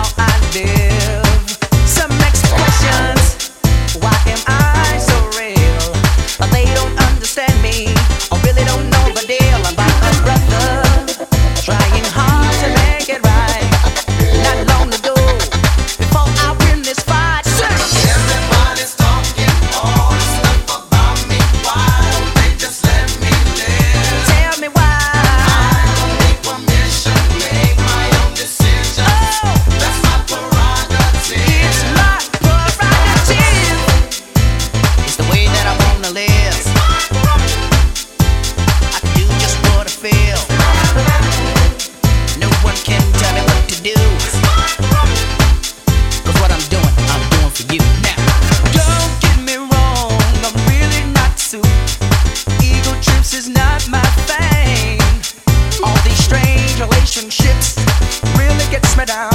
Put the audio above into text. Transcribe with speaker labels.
Speaker 1: how I live. Some expressions, why am I so real? They don't understand me, or really don't know the deal about a brother trying hard to make it right. Not long ago, before I win this fight,
Speaker 2: Everybody's talking all this stuff about me. Why don't they just let me live?
Speaker 1: tell me why.
Speaker 2: I don't need permission, make my own decisions. That's my prerogative.
Speaker 1: It's my prerogative. It's the way that I wanna live. I can do just what I feel. No one can tell me what to do. 'Cause what I'm doing for you. Now, don't get me wrong, I'm really not suit. Ego trips is not my thing. All these strange relationships really gets me down.